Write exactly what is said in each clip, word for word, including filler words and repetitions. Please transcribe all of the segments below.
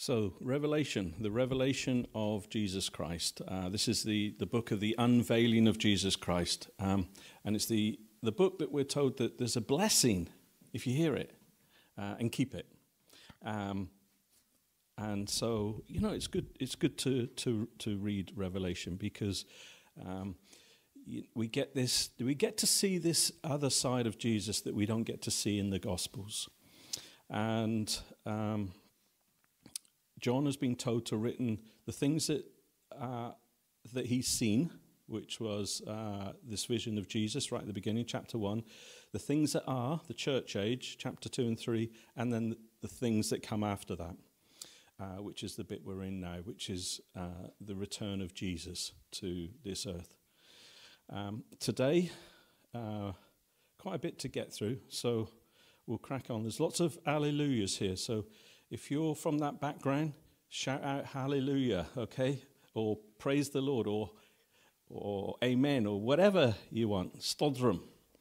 So, Revelation, the revelation of Jesus Christ. Uh, this is the, the book of the unveiling of Jesus Christ. Um, and it's the, the book that we're told that there's a blessing if you hear it uh, and keep it. Um, and so, you know, it's good It's good to, to, to read Revelation because um, we get this, we get to see this other side of Jesus that we don't get to see in the Gospels. And Um, John has been told to written the things that uh, that he's seen, which was uh, this vision of Jesus right at the beginning, chapter one, the things that are, the church age, chapter two and three, and then the, the things that come after that, uh, which is the bit we're in now, which is uh, the return of Jesus to this earth. Um, today, uh, quite a bit to get through, so we'll crack on. There's lots of hallelujahs here, so if you're from that background, shout out hallelujah, okay? Or praise the Lord, or or amen, or whatever you want. Stodrum.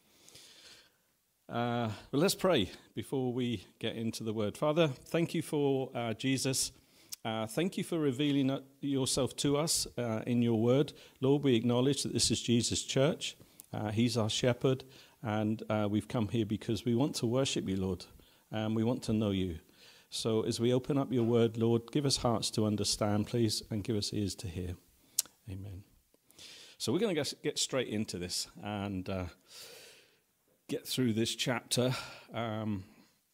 Uh, well, let's pray before we get into the word. Father, thank you for uh, Jesus. Uh, thank you for revealing yourself to us uh, in your word. Lord, we acknowledge that this is Jesus' church. Uh, he's our shepherd, and uh, we've come here because we want to worship you, Lord, and we want to know you. So as we open up your word, Lord, give us hearts to understand, please, and give us ears to hear. Amen. So we're going to get straight into this and uh, get through this chapter. Um,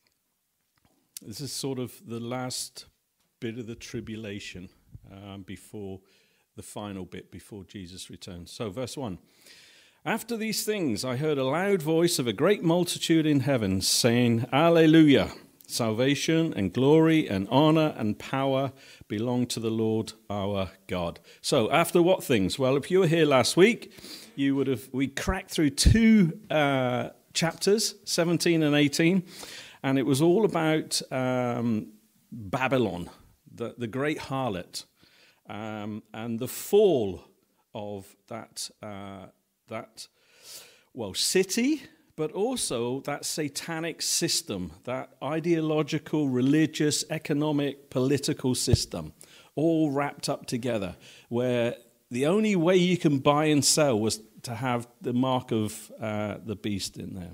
this is sort of the last bit of the tribulation um, before the final bit, before Jesus returns. So verse one. After these things, I heard a loud voice of a great multitude in heaven saying, Alleluia! Salvation and glory and honor and power belong to the Lord our God. So after what things? Well, if you were here last week, you would have, we cracked through two uh, chapters, seventeen and eighteen, and it was all about um, Babylon, the, the great harlot, um, and the fall of that, uh, that well, city, but also that satanic system, that ideological, religious, economic, political system, all wrapped up together, where the only way you can buy and sell was to have the mark of uh, the beast in there.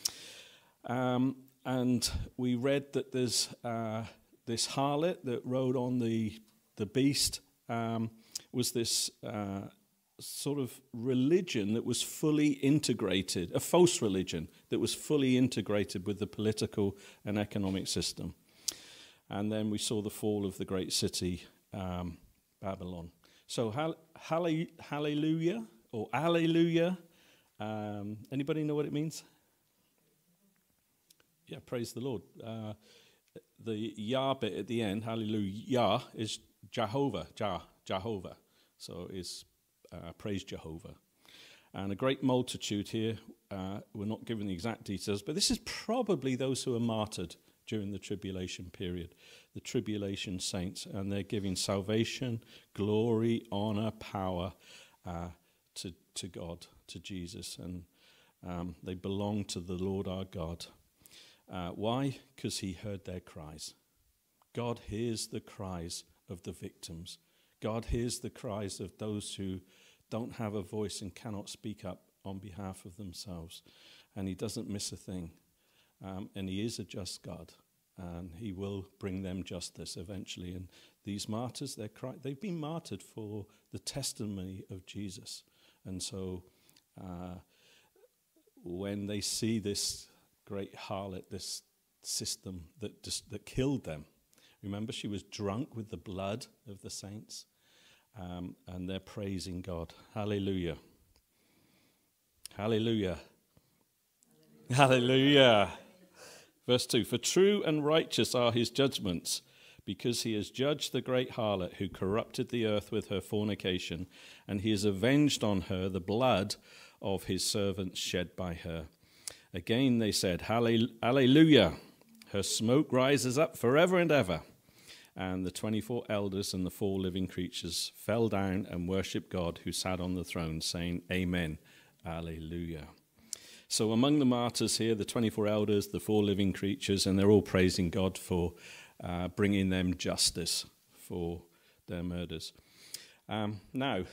Um, and we read that there's uh, this harlot that rode on the, the beast, um, was this Uh, sort of religion that was fully integrated, a false religion that was fully integrated with the political and economic system. And then we saw the fall of the great city, um, Babylon. So hall- hall- hallelujah or alleluia, um, anybody know what it means? Yeah, praise the Lord. Uh, the Yah bit at the end, hallelujah, is Jehovah, Jah, Jehovah. So it's Uh, praise Jehovah. And a great multitude here, uh, we're not given the exact details, but this is probably those who are martyred during the tribulation period, the tribulation saints, and they're giving salvation, glory, honor, power uh, to, to God, to Jesus, and um, they belong to the Lord our God. Uh, why? Because he heard their cries. God hears the cries of the victims. God hears the cries of those who don't have a voice and cannot speak up on behalf of themselves. And he doesn't miss a thing. Um, and he is a just God. And he will bring them justice eventually. And these martyrs, they're cry- they've been martyred for the testimony of Jesus. And so uh, when they see this great harlot, this system that just, that killed them, remember she was drunk with the blood of the saints. Um, and they're praising God. Hallelujah. Hallelujah. Hallelujah. Hallelujah. Verse two, for true and righteous are his judgments, because he has judged the great harlot who corrupted the earth with her fornication, and he has avenged on her the blood of his servants shed by her. Again they said, Hallelujah. Her smoke rises up forever and ever. And the twenty-four elders and the four living creatures fell down and worshipped God who sat on the throne, saying, Amen, Alleluia. So among the martyrs here, the twenty-four elders, the four living creatures, and they're all praising God for uh, bringing them justice for their murders. Um, now,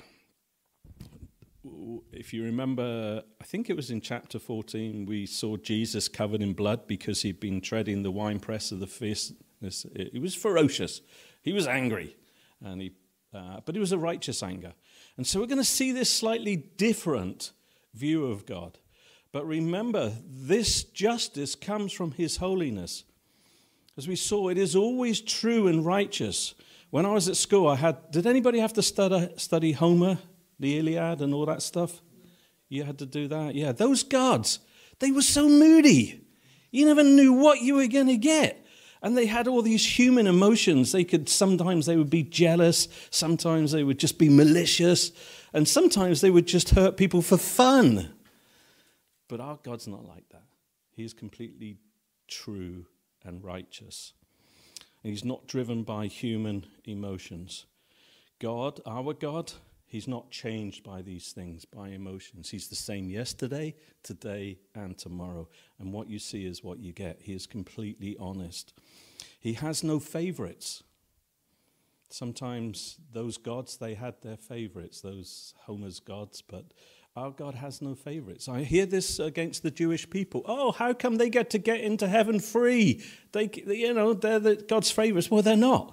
if you remember, I think it was in chapter fourteen, we saw Jesus covered in blood because he'd been treading the winepress of the fierceness. It was ferocious. He was angry, and he, uh, but it was a righteous anger. And so we're going to see this slightly different view of God. But remember, this justice comes from his holiness. As we saw, it is always true and righteous. When I was at school, I had, did anybody have to study, study Homer, the Iliad and all that stuff? You had to do that? Yeah, those gods, they were so moody. You never knew what you were going to get. And they had all these human emotions. They could, sometimes they would be jealous. Sometimes they would just be malicious. And sometimes they would just hurt people for fun. But our God's not like that. He is completely true and righteous. And he's not driven by human emotions. God, our God, he's not changed by these things, by emotions. He's the same yesterday, today, and tomorrow. And what you see is what you get. He is completely honest. He has no favorites. Sometimes those gods, they had their favorites, those Homer's gods, but our God has no favorites. I hear this against the Jewish people. Oh, how come they get to get into heaven free? They, you know, they're the God's favorites. Well, they're not.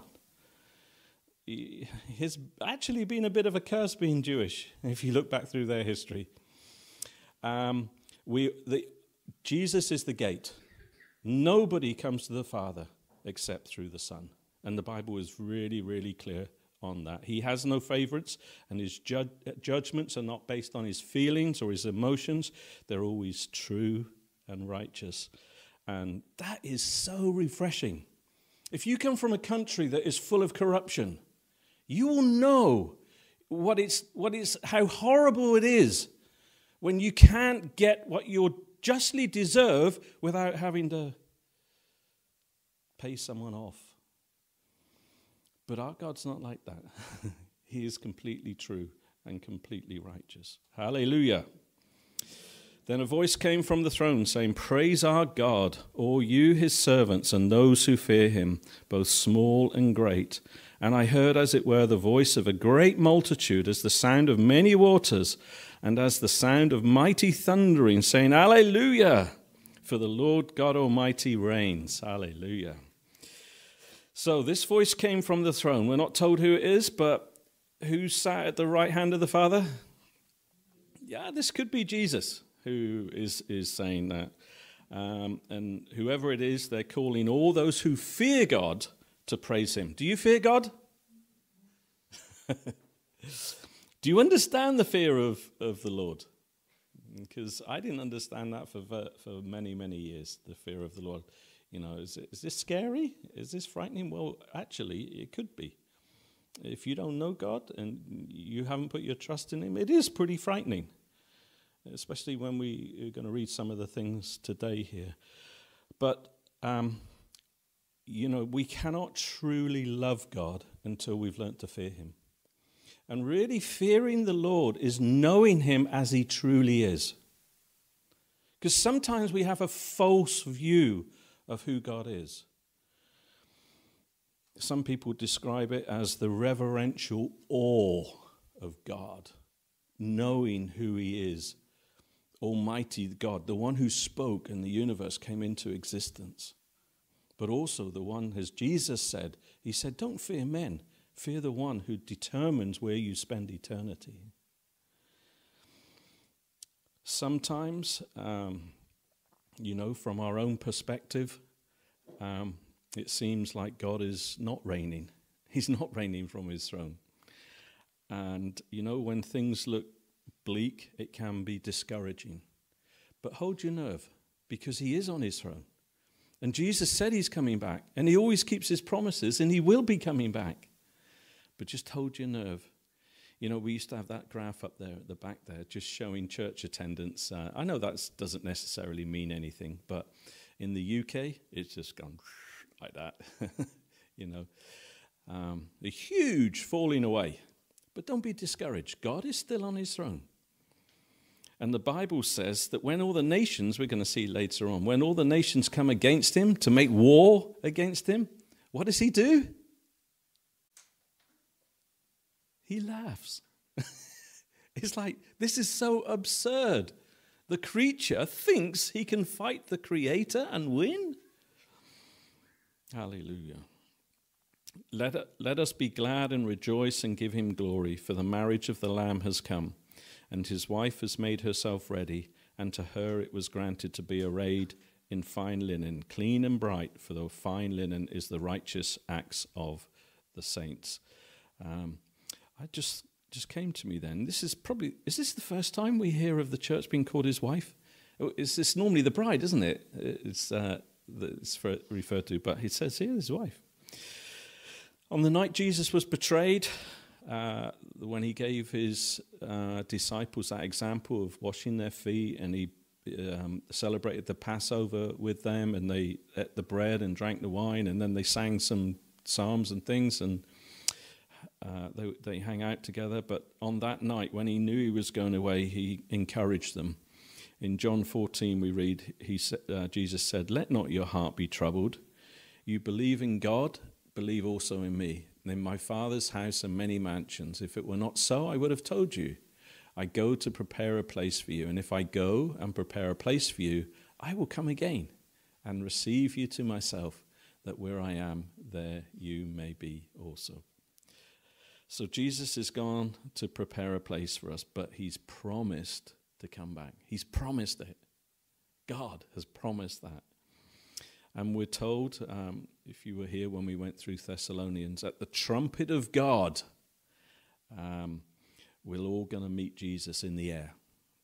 It's actually been a bit of a curse being Jewish, if you look back through their history. Um, we, the, Jesus is the gate. Nobody comes to the Father except through the Son. And the Bible is really, really clear on that. He has no favorites, and his ju- judgments are not based on his feelings or his emotions. They're always true and righteous. And that is so refreshing. If you come from a country that is full of corruption, you will know what it's, what it's, how horrible it is when you can't get what you justly deserve without having to pay someone off. But our God's not like that. He is completely true and completely righteous. Hallelujah. Then a voice came from the throne saying, "Praise our God, all you his servants and those who fear him, both small and great." And I heard, as it were, the voice of a great multitude, as the sound of many waters, and as the sound of mighty thundering, saying, "Hallelujah, for the Lord God Almighty reigns." Hallelujah. So this voice came from the throne. We're not told who it is, but who sat at the right hand of the Father? Yeah, this could be Jesus who is, is saying that. Um, and whoever it is, they're calling all those who fear God to praise him. Do you fear God? Do you understand the fear of, of the Lord? Because I didn't understand that for for many, many years, the fear of the Lord. You know, is, it, is this scary? Is this frightening? Well, actually, it could be. If you don't know God and you haven't put your trust in him, it is pretty frightening, especially when we are going to read some of the things today here. But, um, you know, we cannot truly love God until we've learnt to fear him. And really fearing the Lord is knowing him as he truly is. Because sometimes we have a false view of who God is. Some people describe it as the reverential awe of God, knowing who he is, Almighty God, the one who spoke and the universe came into existence. But also the one, as Jesus said, he said, don't fear men, fear the one who determines where you spend eternity. Sometimes, um, you know, from our own perspective, um, it seems like God is not reigning. He's not reigning from his throne. And, you know, when things look bleak, it can be discouraging. But hold your nerve, because he is on his throne. And Jesus said he's coming back, and he always keeps his promises, and he will be coming back. But just hold your nerve. You know, we used to have that graph up there at the back there, just showing church attendance. Uh, I know that doesn't necessarily mean anything, but in the U K, it's just gone like that. You know, um, a huge falling away. But don't be discouraged. God is still on his throne. And the Bible says that when all the nations, we're going to see later on, when all the nations come against him to make war against him, what does he do? He laughs. It's like, this is so absurd. The creature thinks he can fight the Creator and win? Hallelujah. Let, let us be glad and rejoice and give him glory, for the marriage of the Lamb has come, and his wife has made herself ready, and to her it was granted to be arrayed in fine linen, clean and bright, for the fine linen is the righteous acts of the saints. Um, I just just came to me then. This is probably, is this the first time we hear of the church being called his wife? Is this normally the bride, isn't it? It's, uh, it's for, referred to, but he says here his wife. On the night Jesus was betrayed, uh, when he gave his uh, disciples that example of washing their feet, and he um, celebrated the Passover with them, and they ate the bread and drank the wine, and then they sang some psalms and things, and uh, they, they hang out together. But on that night, when he knew he was going away, he encouraged them. In John fourteen, we read, he uh, Jesus said, "Let not your heart be troubled. You believe in God, believe also in me. In my Father's house are many mansions. If it were not so, I would have told you. I go to prepare a place for you. And if I go and prepare a place for you, I will come again and receive you to myself, that where I am, there you may be also." So Jesus is gone to prepare a place for us, but he's promised to come back. He's promised it. God has promised that. And we're told, um, if you were here when we went through Thessalonians, at the trumpet of God, um, we're all going to meet Jesus in the air.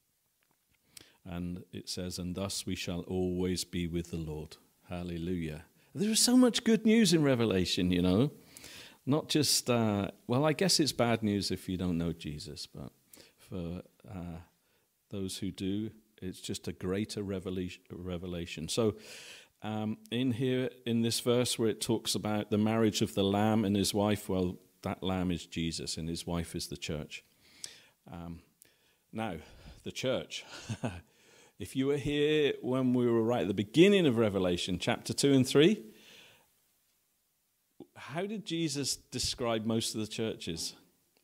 And it says, "And thus we shall always be with the Lord." Hallelujah. There is so much good news in Revelation, you know. Not just, uh, well, I guess it's bad news if you don't know Jesus, but for uh, those who do, it's just a greater revelation. So um, in here, in this verse where it talks about the marriage of the Lamb and his wife, well, that Lamb is Jesus and his wife is the church. Um, now, the church. If you were here when we were right at the beginning of Revelation, chapter two and three, how did Jesus describe most of the churches?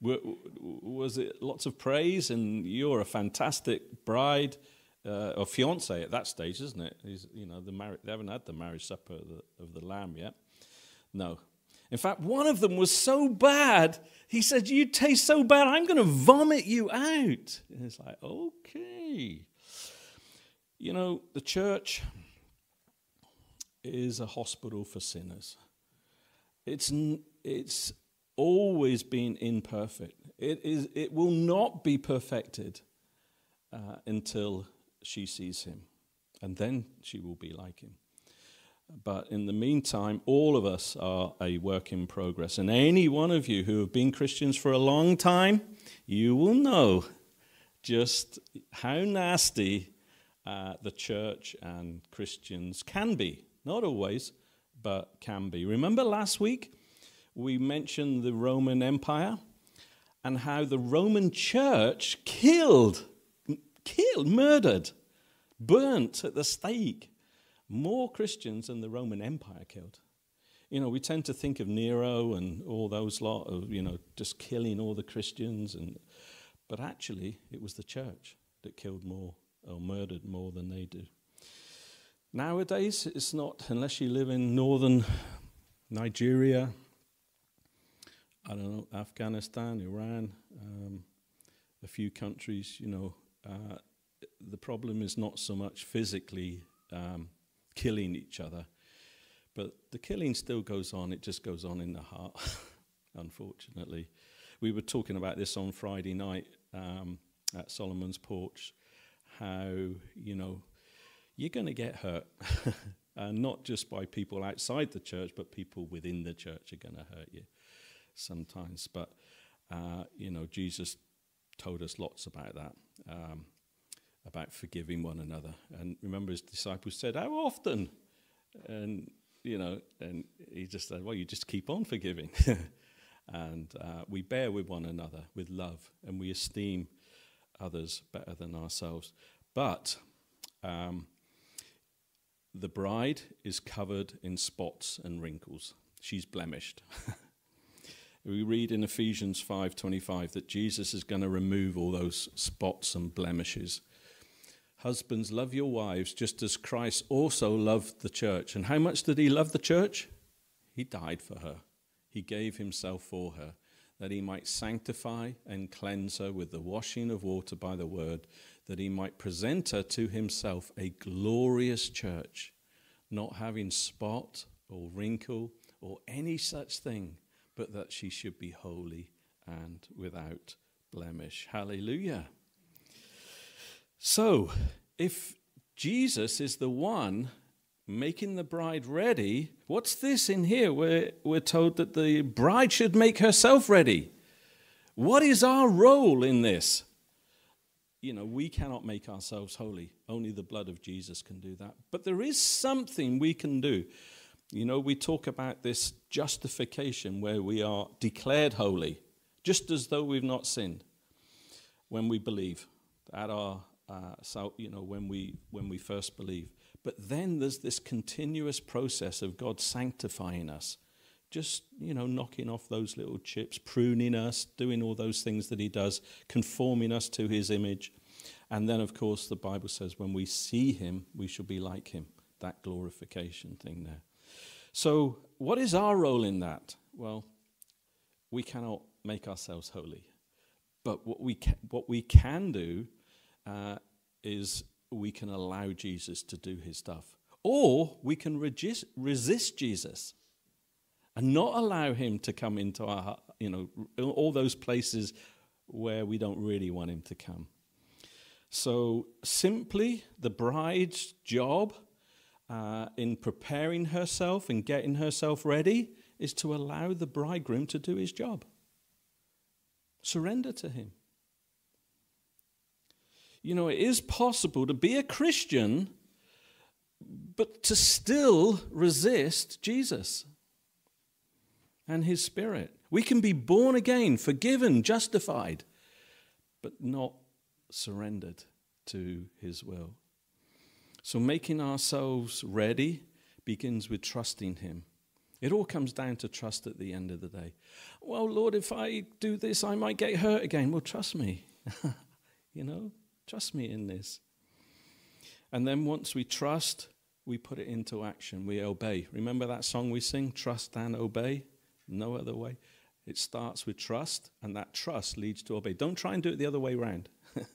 Was it lots of praise and you're a fantastic bride uh, or fiancé at that stage, isn't it? He's, you know, the mar- they haven't had the marriage supper of the, of the Lamb yet. No. In fact, one of them was so bad, he said, "You taste so bad, I'm going to vomit you out." And it's like, okay. You know, the church is a hospital for sinners. It's it's always been imperfect. It is. It will not be perfected uh, until she sees him, and then she will be like him. But in the meantime, all of us are a work in progress. And any one of you who have been Christians for a long time, you will know just how nasty uh, the church and Christians can be. Not always, but can be. Remember last week we mentioned the Roman Empire and how the Roman church killed, killed, murdered, burnt at the stake more Christians than the Roman Empire killed. You know, we tend to think of Nero and all those lot of, you know, just killing all the Christians, and but actually it was the church that killed more or murdered more than they do. Nowadays, it's not, unless you live in northern Nigeria, I don't know, Afghanistan, Iran, um, a few countries, you know, uh, the problem is not so much physically um, killing each other, but the killing still goes on. It just goes on in the heart, unfortunately. We were talking about this on Friday night um, at Solomon's Porch, how, you know, you're going to get hurt, uh, not just by people outside the church, but people within the church are going to hurt you sometimes. But, uh, you know, Jesus told us lots about that, um, about forgiving one another. And remember, his disciples said, "How often?" And, you know, and he just said, "Well, you just keep on forgiving." And uh, we bear with one another with love, and we esteem others better than ourselves. But um, the bride is covered in spots and wrinkles. she's blemished. We read in Ephesians five twenty-five that Jesus is going to remove all those spots and blemishes. Husbands, love your wives just as Christ also loved the church. And how much did he love the church? He died for her. He gave himself for her, that he might sanctify and cleanse her with the washing of water by the word, that he might present her to himself a glorious church, not having spot or wrinkle or any such thing, but that she should be holy and without blemish. Hallelujah. So, if Jesus is the one making the bride ready, what's this in here? We're, we're told that the bride should make herself ready. What is our role in this? You know, we cannot make ourselves holy. Only the blood of Jesus can do that. But there is something we can do. You know, we talk about this justification where we are declared holy, just as though we've not sinned when we believe at our, uh, so, you know, when we when we first believe. But then there's this continuous process of God sanctifying us, just, you know, knocking off those little chips, pruning us, doing all those things that he does, conforming us to his image. And then, of course, the Bible says when we see him, we shall be like him, that glorification thing there. So what is our role in that? Well, we cannot make ourselves holy. But what we can, what we can do uh, is we can allow Jesus to do his stuff. Or we can resist, resist Jesus and not allow him to come into our heart, you know, all those places where we don't really want him to come. So simply the bride's job uh, in preparing herself and getting herself ready is to allow the bridegroom to do his job. Surrender to him. You know, it is possible to be a Christian, but to still resist Jesus and his Spirit. We can be born again, forgiven, justified, but not surrendered to his will. So making ourselves ready begins with trusting him. It all comes down to trust at the end of the day. Well, Lord, if I do this, I might get hurt again. Well, trust me. You know, trust me in this. And then once we trust, we put it into action. We obey. Remember that song we sing, Trust and Obey? No other way. It starts with trust, and that trust leads to obey. Don't try and do it the other way around.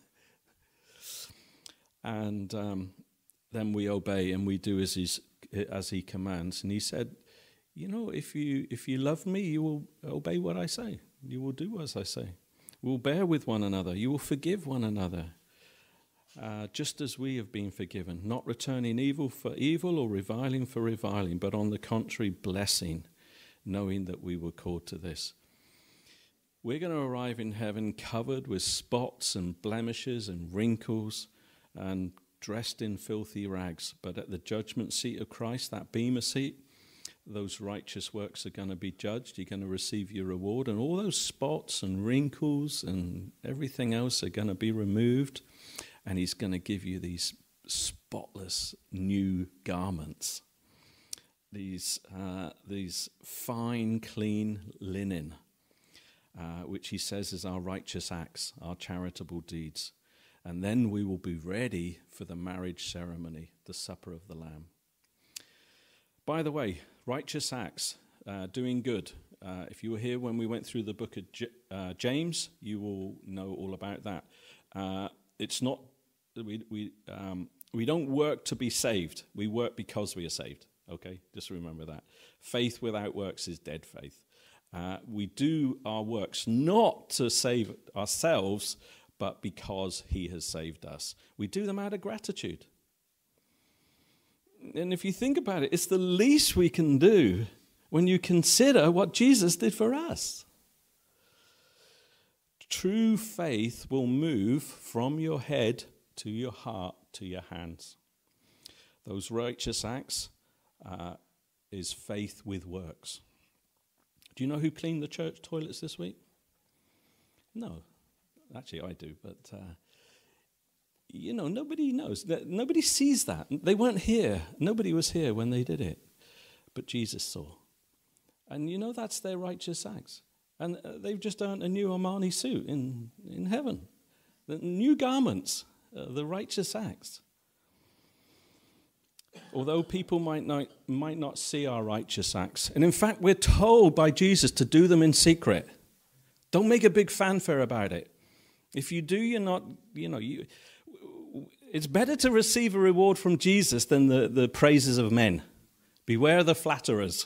And um, then we obey, and we do as he's, as he commands. And he said, you know, if you if you love me, you will obey what I say. You will do as I say. We will bear with one another. You will forgive one another, uh, just as we have been forgiven, not returning evil for evil or reviling for reviling, but on the contrary, blessing, knowing that we were called to this. We're going to arrive in heaven covered with spots and blemishes and wrinkles and dressed in filthy rags. But at the judgment seat of Christ, that bema seat, those righteous works are going to be judged. You're going to receive your reward. And all those spots and wrinkles and everything else are going to be removed. And he's going to give you these spotless new garments. These, uh, these fine, clean linen, uh, which he says is our righteous acts, our charitable deeds. And then we will be ready for the marriage ceremony, the supper of the Lamb. By the way, righteous acts, uh, doing good. Uh, if you were here when we went through the book of J- uh, James, you will know all about that. Uh, it's not, we, we, um, we don't work to be saved. We work because we are saved. Okay, just remember that. Faith without works is dead faith. Uh, we do our works not to save ourselves, but because he has saved us. We do them out of gratitude. And if you think about it, it's the least we can do when you consider what Jesus did for us. True faith will move from your head to your heart to your hands. Those righteous acts uh, is faith with works. Do you know who cleaned the church toilets this week? No. Actually, I do, but, uh, you know, nobody knows. Nobody sees that. They weren't here. Nobody was here when they did it. But Jesus saw. And you know that's their righteous acts. And uh, they've just earned a new Armani suit in, in heaven. The new garments, uh, the righteous acts. Although people might not, might not see our righteous acts. And in fact, we're told by Jesus to do them in secret. Don't make a big fanfare about it. If you do, you're not, you know, you, it's better to receive a reward from Jesus than the, the praises of men. Beware the flatterers.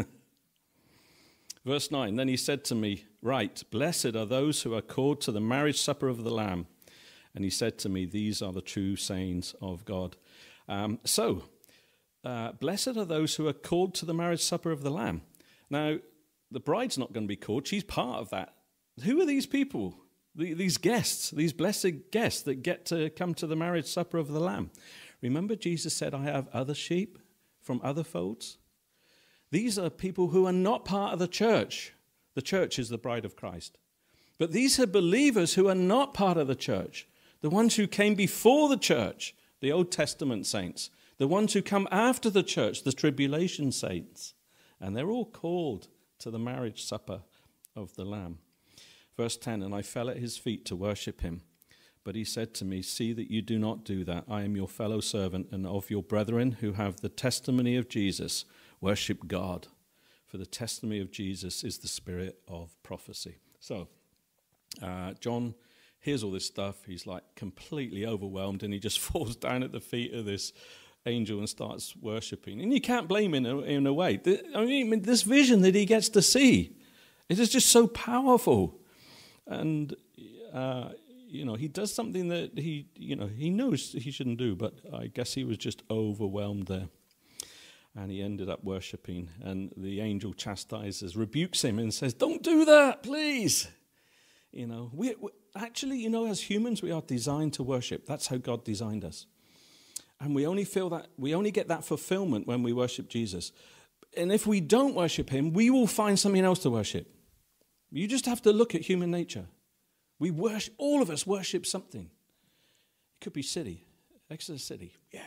Verse nine, then he said to me, right, blessed are those who are called to the marriage supper of the Lamb. And he said to me, these are the true sayings of God. Um, so, uh, blessed are those who are called to the marriage supper of the Lamb. Now, the bride's not going to be called. She's part of that. Who are these people? The, these guests, these blessed guests that get to come to the marriage supper of the Lamb. Remember Jesus said, I have other sheep from other folds? These are people who are not part of the church. The church is the bride of Christ. But these are believers who are not part of the church. The ones who came before the church, the Old Testament saints. The ones who come after the church, the tribulation saints. And they're all called to the marriage supper of the Lamb. Verse ten, and I fell at his feet to worship him. But he said to me, see that you do not do that. I am your fellow servant and of your brethren who have the testimony of Jesus. Worship God, for the testimony of Jesus is the spirit of prophecy. So, uh, John hears all this stuff. He's like completely overwhelmed, and he just falls down at the feet of this angel and starts worshipping. And you can't blame him in a, in a way. I mean, this vision that he gets to see, it is just so powerful. And, uh, you know, he does something that he, you know, he knows he shouldn't do, but I guess he was just overwhelmed there. And he ended up worshipping, and the angel chastises, rebukes him and says, don't do that, please. You know, we, we actually, you know, as humans, we are designed to worship. That's how God designed us. And we only feel that, we only get that fulfillment when we worship Jesus. And if we don't worship him, we will find something else to worship. You just have to look at human nature. We worship, all of us worship something. It could be city, Exeter City, yeah.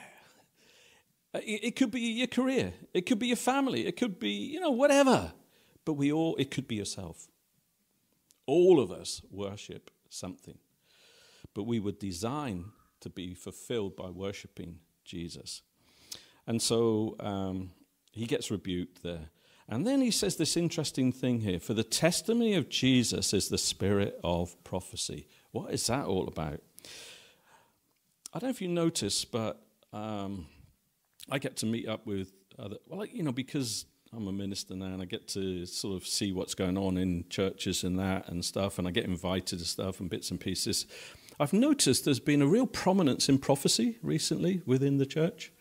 It could be your career. It could be your family. It could be, you know, whatever. But we all, it could be yourself. All of us worship something. But we were designed to be fulfilled by worshiping Jesus. And so um, he gets rebuked there. And then he says this interesting thing here. For the testimony of Jesus is the spirit of prophecy. What is that all about? I don't know if you notice, but... Um, I get to meet up with other, well, you know, because I'm a minister now and I get to sort of see what's going on in churches and that and stuff, and I get invited to stuff and bits and pieces. I've noticed there's been a real prominence in prophecy recently within the church.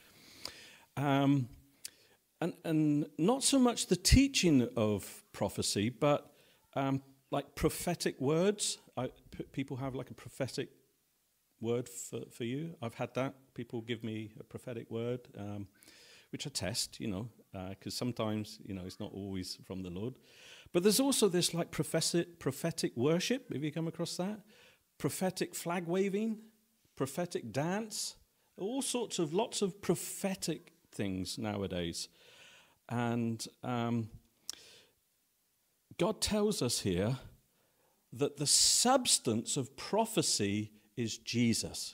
Um, and, and not so much the teaching of prophecy, but um, like prophetic words. I, p- people have like a prophetic word for, for you. I've had that. People give me a prophetic word, um, which I test, you know, because uh, sometimes, you know, it's not always from the Lord. But there's also this like prophetic, prophetic worship. Have you come across that? Prophetic flag waving, prophetic dance, all sorts of, lots of prophetic things nowadays. And um, God tells us here that the substance of prophecy is Jesus.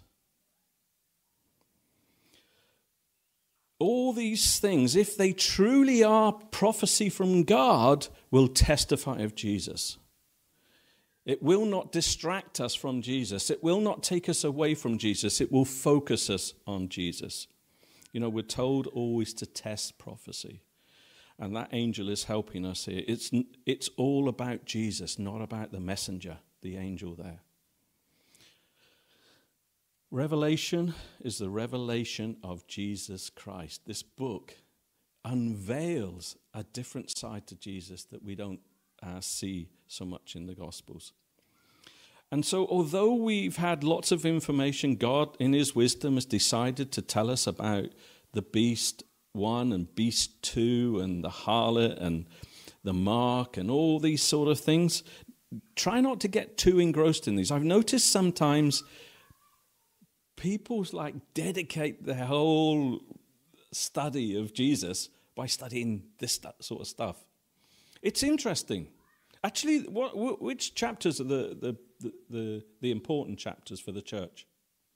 All these things, if they truly are prophecy from God, will testify of Jesus. It will not distract us from Jesus. It will not take us away from Jesus. It will focus us on Jesus. You know, we're told always to test prophecy. And that angel is helping us here. It's, it's all about Jesus, not about the messenger, the angel there. Revelation is the revelation of Jesus Christ. This book unveils a different side to Jesus that we don't uh, see so much in the Gospels. And so although we've had lots of information, God in his wisdom has decided to tell us about the beast one and beast two and the harlot and the mark and all these sort of things. Try not to get too engrossed in these. I've noticed sometimes people like dedicate their whole study of Jesus by studying this sort of stuff. It's interesting. Actually, what, what, which chapters are the, the, the, the, the important chapters for the church?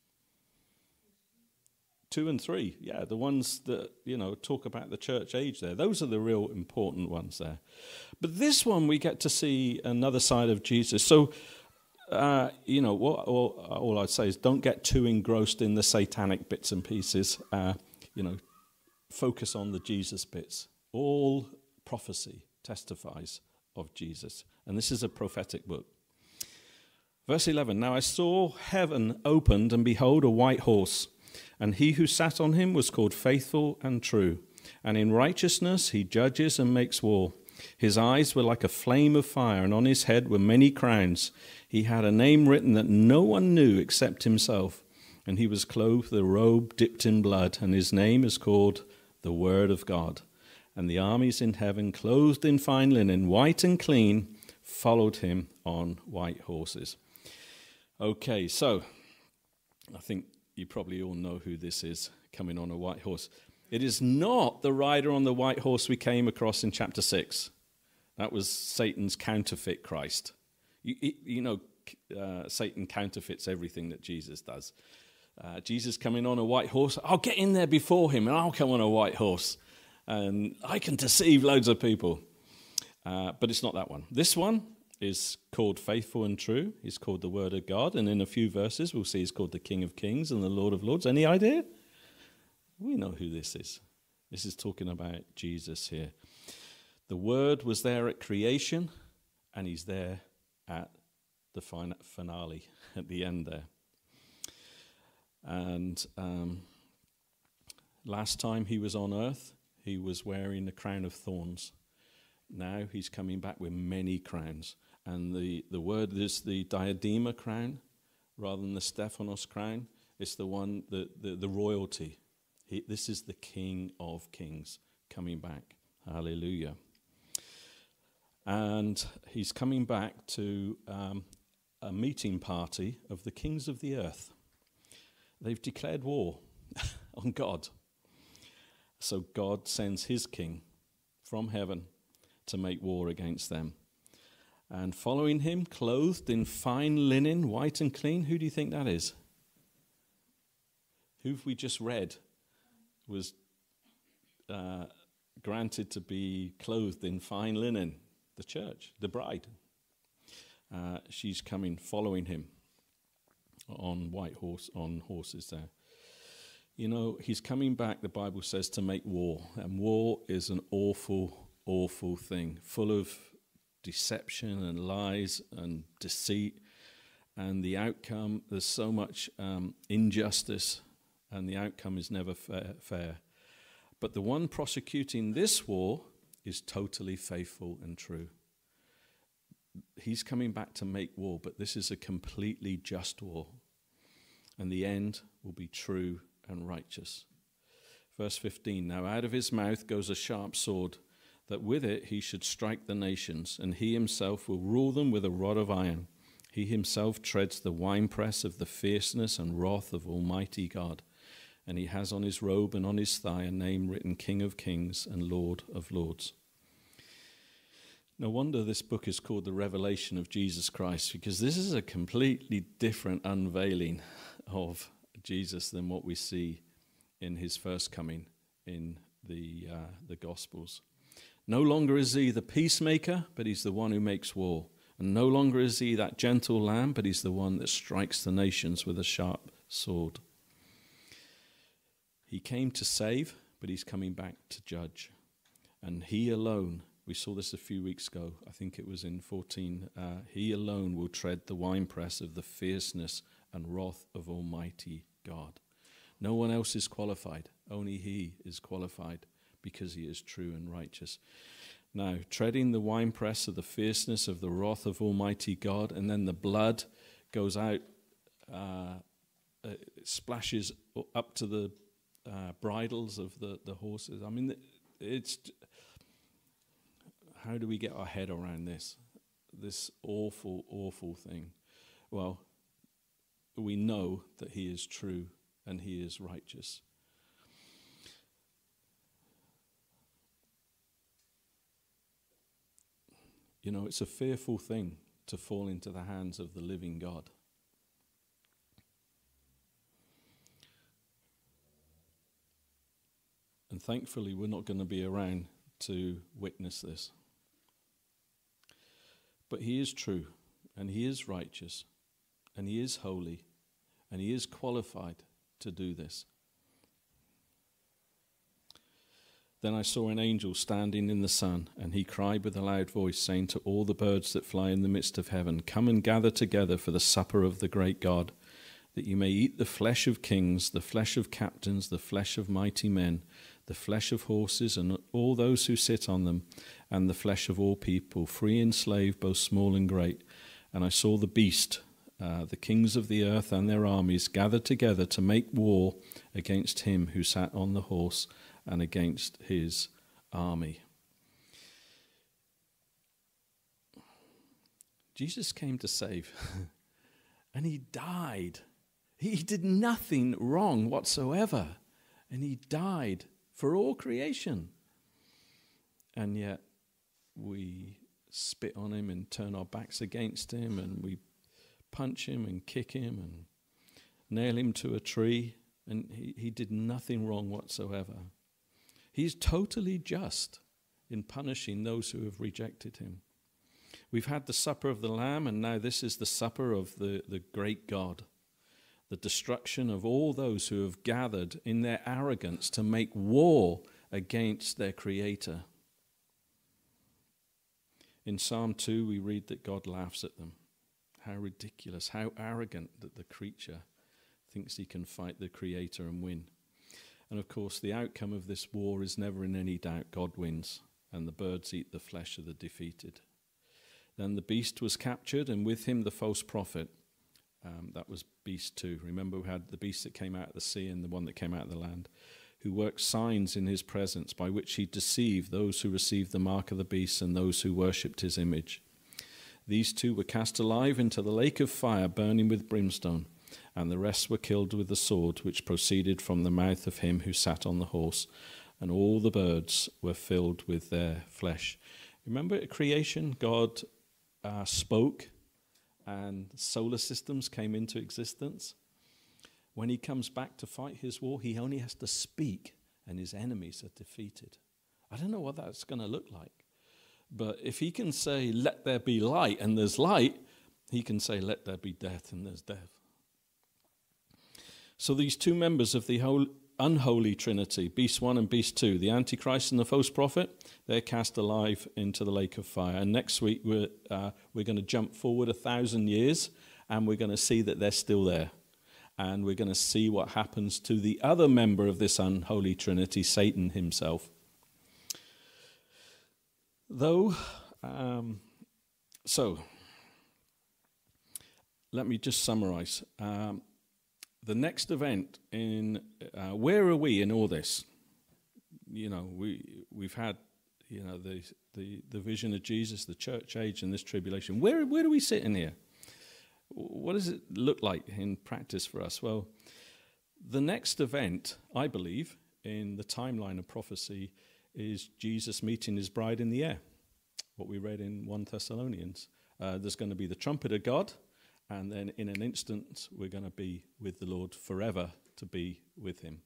Two and three, yeah, the ones that, you know, talk about the church age there. Those are the real important ones there. But this one, we get to see another side of Jesus. So, uh, you know, what, all, all I'd say is don't get too engrossed in the satanic bits and pieces. Uh, you know, focus on the Jesus bits. All prophecy testifies of Jesus. And this is a prophetic book. Verse eleven, now I saw heaven opened, and behold, a white horse. And he who sat on him was called Faithful and True. And in righteousness he judges and makes war. His eyes were like a flame of fire, and on his head were many crowns. He had a name written that no one knew except himself. And he was clothed with a robe dipped in blood, and his name is called the Word of God. And the armies in heaven, clothed in fine linen, white and clean, followed him on white horses. Okay, so I think you probably all know who this is coming on a white horse. It is not the rider on the white horse we came across in chapter six. That was Satan's counterfeit Christ. You, you know, uh, Satan counterfeits everything that Jesus does. Uh, Jesus coming on a white horse, I'll get in there before him and I'll come on a white horse. And I can deceive loads of people. Uh, but it's not that one. This one is called Faithful and True. He's called the Word of God. And in a few verses, we'll see he's called the King of Kings and the Lord of Lords. Any idea? We know who this is. This is talking about Jesus here. The Word was there at creation, and he's there at the finale, at the end there. And um, last time he was on earth, he was wearing the crown of thorns. Now he's coming back with many crowns. And the, the word is the diadema crown rather than the Stephanos crown. It's the one, the, the, the royalty. He, this is the King of Kings coming back. Hallelujah. And he's coming back to um, a meeting party of the kings of the earth. They've declared war on God. So God sends his king from heaven to make war against them. And following him, clothed in fine linen, white and clean, who do you think that is? Who've we just read was uh, granted to be clothed in fine linen? The church, the bride. Uh, she's coming, following him on white horse, on horses there. You know, he's coming back, the Bible says, to make war. And war is an awful, awful thing, full of deception and lies and deceit. And the outcome, there's so much um, injustice, and the outcome is never fair, fair. But the one prosecuting this war is totally faithful and true. He's coming back to make war, but this is a completely just war. And the end will be true and righteous. Verse fifteen, now out of his mouth goes a sharp sword, that with it he should strike the nations, and he himself will rule them with a rod of iron. He himself treads the winepress of the fierceness and wrath of Almighty God. And he has on his robe and on his thigh a name written, King of Kings and Lord of Lords. No wonder this book is called The Revelation of Jesus Christ, because this is a completely different unveiling of Jesus than what we see in his first coming in the uh, the Gospels. No longer is he the peacemaker, but he's the one who makes war. And no longer is he that gentle lamb, but he's the one that strikes the nations with a sharp sword. He came to save, but he's coming back to judge. And he alone, we saw this a few weeks ago, I think it was in fourteen, uh, he alone will tread the winepress of the fierceness and wrath of Almighty God. No one else is qualified, only he is qualified because he is true and righteous. Now, treading the winepress of the fierceness of the wrath of Almighty God, and then the blood goes out, uh, it splashes up to the uh, bridles of the, the horses. I mean, it's... How do we get our head around this? This awful, awful thing. Well, we know that he is true and he is righteous. You know, it's a fearful thing to fall into the hands of the living God. And thankfully, we're not going to be around to witness this. But he is true, and he is righteous, and he is holy, and he is qualified to do this. Then I saw an angel standing in the sun, and he cried with a loud voice, saying to all the birds that fly in the midst of heaven, "Come and gather together for the supper of the great God, that you may eat the flesh of kings, the flesh of captains, the flesh of mighty men, the flesh of horses and all those who sit on them, and the flesh of all people, free and slave, both small and great. And I saw the beast, uh, the kings of the earth and their armies, gathered together to make war against him who sat on the horse and against his army." Jesus came to save, and he died. He did nothing wrong whatsoever, and he died for all creation. And yet we spit on him and turn our backs against him, and we punch him and kick him and nail him to a tree, and he, he did nothing wrong whatsoever. He's totally just in punishing those who have rejected him. We've had the supper of the Lamb, and now this is the supper of the, the great God. The destruction of all those who have gathered in their arrogance to make war against their Creator. In Psalm two, we read that God laughs at them. How ridiculous, how arrogant that the creature thinks he can fight the Creator and win. And of course, the outcome of this war is never in any doubt. God wins, and the birds eat the flesh of the defeated. Then the beast was captured, and with him the false prophet. Um, that was beast two. Remember, we had the beast that came out of the sea and the one that came out of the land, who worked signs in his presence by which he deceived those who received the mark of the beast and those who worshipped his image. These two were cast alive into the lake of fire burning with brimstone, and the rest were killed with the sword which proceeded from the mouth of him who sat on the horse, and all the birds were filled with their flesh. Remember at creation, God uh, spoke and solar systems came into existence. When he comes back to fight his war, he only has to speak and his enemies are defeated. I don't know what that's going to look like. But if he can say, "Let there be light," and there's light, he can say, "Let there be death," and there's death. So these two members of the whole unholy Trinity, beast one and beast two, the Antichrist and the false prophet, they're cast alive into the lake of fire. And next week we're, uh, we're going to jump forward a thousand years, and we're going to see that they're still there. And we're going to see what happens to the other member of this unholy Trinity, Satan himself. Though, um, so, let me just summarize. Um, the next event in, uh, where are we in all this? You know, we, we've had, you know, the, the, the vision of Jesus, the church age, and this tribulation. Where, where do we sit in here? What does it look like in practice for us? Well, the next event, I believe, in the timeline of prophecy is Jesus meeting his bride in the air, what we read in First Thessalonians. Uh, there's going to be the trumpet of God, and then in an instant we're going to be with the Lord forever to be with him.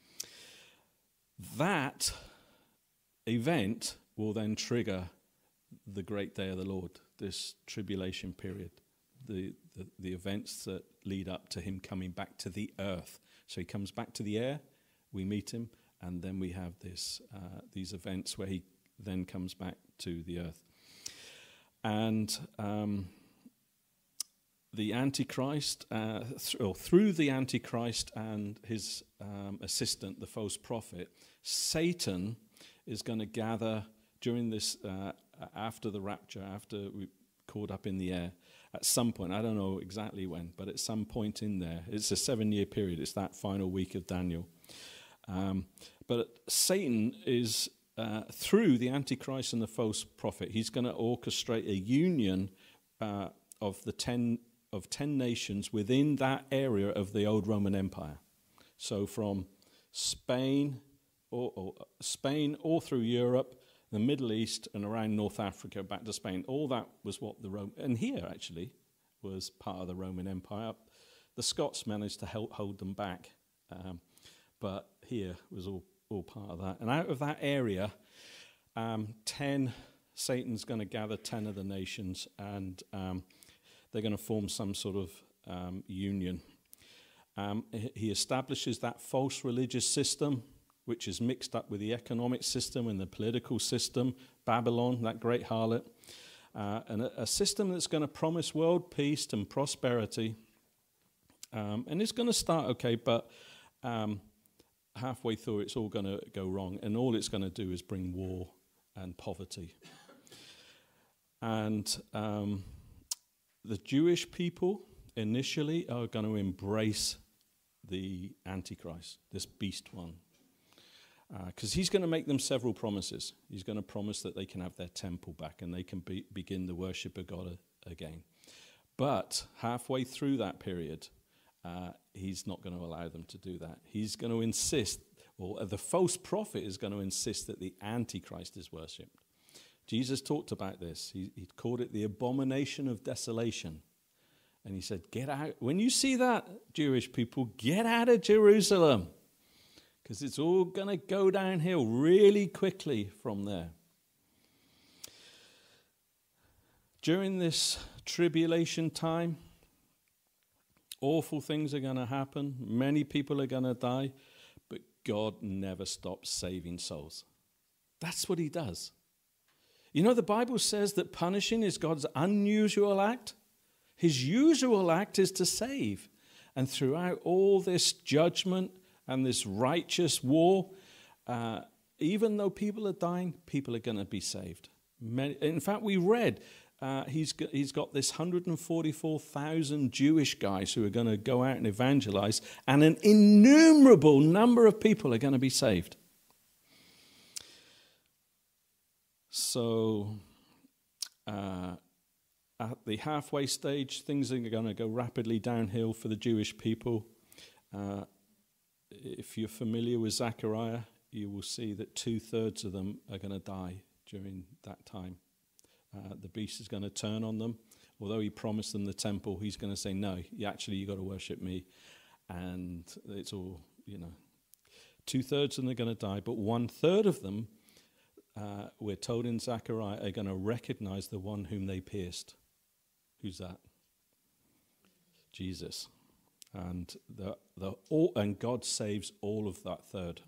That event will then trigger the great day of the Lord, this tribulation period, the, the, the events that lead up to him coming back to the earth. So he comes back to the air, we meet him, and then we have this uh, these events where he then comes back to the earth. And um, the Antichrist, uh, th- or through the Antichrist and his um, assistant, the false prophet, Satan is going to gather during this, uh, after the rapture, after we caught up in the air, at some point, I don't know exactly when, but at some point in there, it's a seven-year period, it's that final week of Daniel. Um, but Satan is, uh, through the Antichrist and the false prophet, he's going to orchestrate a union uh, of the ten of ten nations within that area of the old Roman Empire. So from Spain, or, or Spain, all through Europe, the Middle East, and around North Africa, back to Spain. All that was what the Rome, and here actually was part of the Roman Empire. The Scots managed to help hold them back, um, but here was all, all part of that. And out of that area, um, ten, Satan's going to gather ten of the nations, and um, they're going to form some sort of um, union. Um, he establishes that false religious system, which is mixed up with the economic system and the political system, Babylon, that great harlot, uh, and a, a system that's going to promise world peace and prosperity. Um, and it's going to start okay, but um, halfway through it's all going to go wrong, and all it's going to do is bring war and poverty. And um, the Jewish people initially are going to embrace the Antichrist, this beast one. Because uh, he's going to make them several promises. He's going to promise that they can have their temple back and they can be, begin the worship of God a, again. But halfway through that period, uh, he's not going to allow them to do that. He's going to insist, or the false prophet is going to insist that the Antichrist is worshipped. Jesus talked about this. He, he called it the abomination of desolation. And he said, get out. When you see that, Jewish people, get out of Jerusalem. Because it's all going to go downhill really quickly from there. During this tribulation time, awful things are going to happen. Many people are going to die. But God never stops saving souls. That's what he does. You know, the Bible says that punishing is God's unusual act. His usual act is to save. And throughout all this judgment and this righteous war, uh, even though people are dying, people are going to be saved. Many, in fact, we read uh, he's got, he's got this one hundred forty-four thousand Jewish guys who are going to go out and evangelize, and an innumerable number of people are going to be saved. So, uh, at the halfway stage, things are going to go rapidly downhill for the Jewish people. Uh, If you're familiar with Zechariah, you will see that two-thirds of them are going to die during that time. Uh, the beast is going to turn on them. Although he promised them the temple, he's going to say, no, you actually, you've got to worship me. And it's all, you know, two-thirds of them are going to die, but one-third of them, uh, we're told in Zechariah, are going to recognize the one whom they pierced. Who's that? Jesus. And the the all, and God saves all of that third.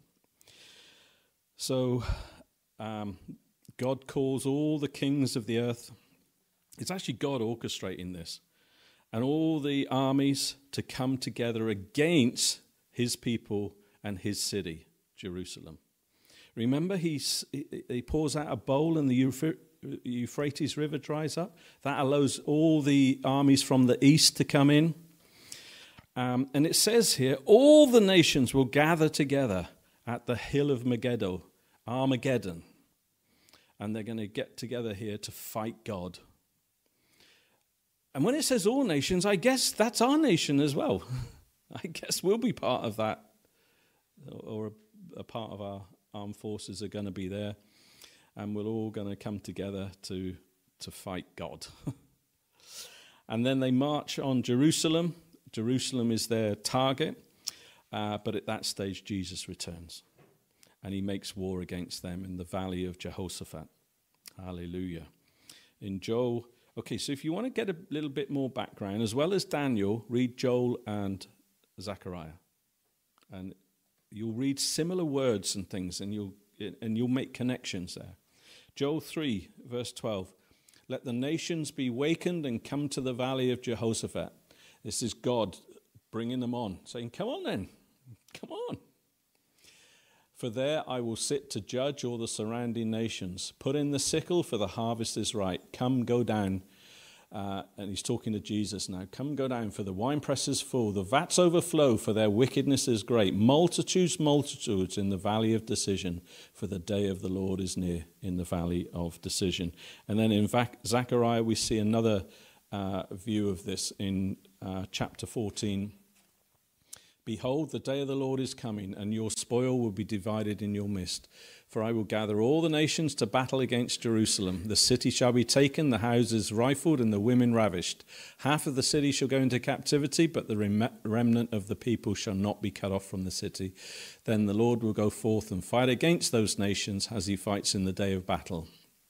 So um, God calls all the kings of the earth. It's actually God orchestrating this, and all the armies to come together against his people and his city, Jerusalem. Remember, he's, he pours out a bowl and the Euphrates River dries up. That allows all the armies from the east to come in. Um, and it says here, all the nations will gather together at the hill of Megiddo, Armageddon. And they're going to get together here to fight God. And when it says all nations, I guess that's our nation as well. I guess we'll be part of that. Or a, a part of our armed forces are going to be there. And we're all going to come together to, to fight God. And then they march on Jerusalem. Jerusalem is their target, uh, but at that stage, Jesus returns, and he makes war against them in the valley of Jehoshaphat. Hallelujah. In Joel, okay, so if you want to get a little bit more background, as well as Daniel, read Joel and Zechariah, and you'll read similar words and things, and you'll and you'll make connections there. Joel three, verse twelve, let the nations be wakened and come to the valley of Jehoshaphat. This is God bringing them on, saying, come on then, come on. For there I will sit to judge all the surrounding nations. Put in the sickle, for the harvest is ripe. Come, go down. Uh, and he's talking to Jesus now. Come, go down, for the winepress is full. The vats overflow, for their wickedness is great. Multitudes, multitudes in the valley of decision, for the day of the Lord is near in the valley of decision. And then in Zechariah we see another uh, view of this in uh, chapter fourteen. Behold, the day of the Lord is coming, and your spoil will be divided in your midst. For I will gather all the nations to battle against Jerusalem. The city shall be taken, the houses rifled, and the women ravished. Half of the city shall go into captivity, but the rem- remnant of the people shall not be cut off from the city. Then the Lord will go forth and fight against those nations as he fights in the day of battle.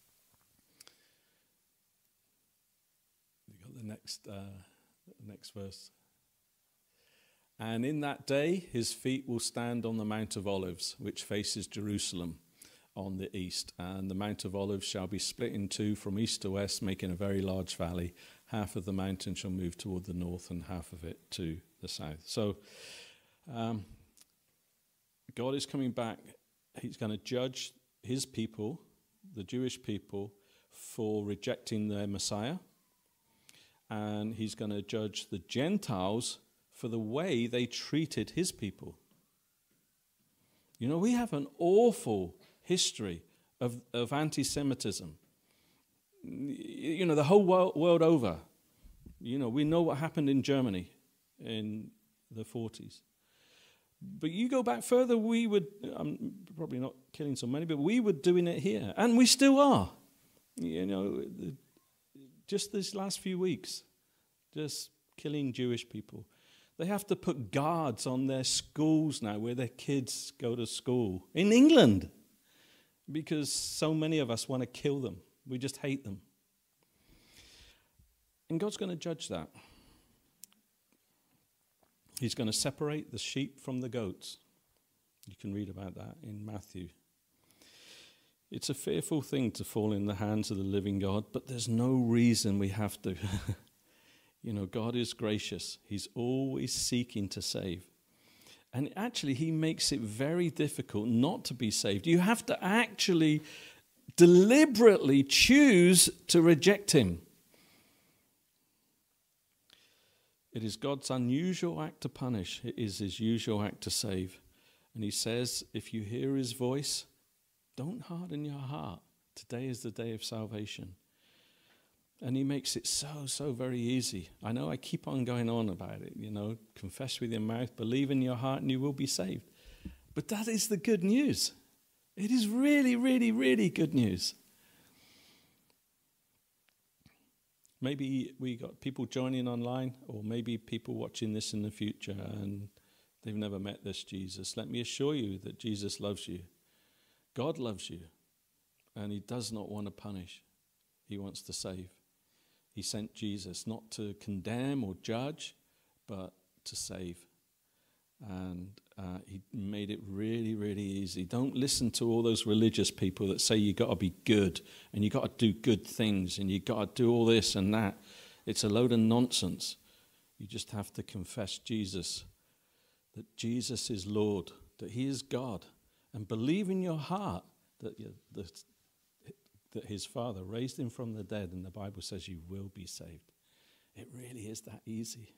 You got the next, uh, the next verse. And in that day his feet will stand on the Mount of Olives, which faces Jerusalem on the east. And the Mount of Olives shall be split in two from east to west, making a very large valley. Half of the mountain shall move toward the north and half of it to the south. So um, God is coming back. He's going to judge his people, the Jewish people, for rejecting their Messiah. And he's going to judge the Gentiles for the way they treated his people. You know, we have an awful history of, of anti-Semitism. You know, the whole world, world over. You know, we know what happened in Germany in the forties. But you go back further, we would, I'm probably not killing so many, but we were doing it here. And we still are. You know, just these last few weeks, just killing Jewish people. They have to put guards on their schools now where their kids go to school in England because so many of us want to kill them. We just hate them. And God's going to judge that. He's going to separate the sheep from the goats. You can read about that in Matthew. It's a fearful thing to fall in the hands of the living God, but there's no reason we have to. You know, God is gracious. He's always seeking to save. And actually, he makes it very difficult not to be saved. You have to actually deliberately choose to reject him. It is God's unusual act to punish. It is his usual act to save. And he says, if you hear his voice, don't harden your heart. Today is the day of salvation. And he makes it so, so very easy. I know I keep on going on about it, you know, confess with your mouth, believe in your heart, and you will be saved. But that is the good news. It is really, really, really good news. Maybe we got people joining online, or maybe people watching this in the future, and they've never met this Jesus. Let me assure you that Jesus loves you. God loves you, and he does not want to punish. He wants to save. He sent Jesus not to condemn or judge, but to save. And uh, he made it really, really easy. Don't listen to all those religious people that say you got to be good and you got to do good things and you got to do all this and that. It's a load of nonsense. You just have to confess Jesus, that Jesus is Lord, that he is God, and believe in your heart that you, that that his Father raised him from the dead, and the Bible says you will be saved. It really is that easy.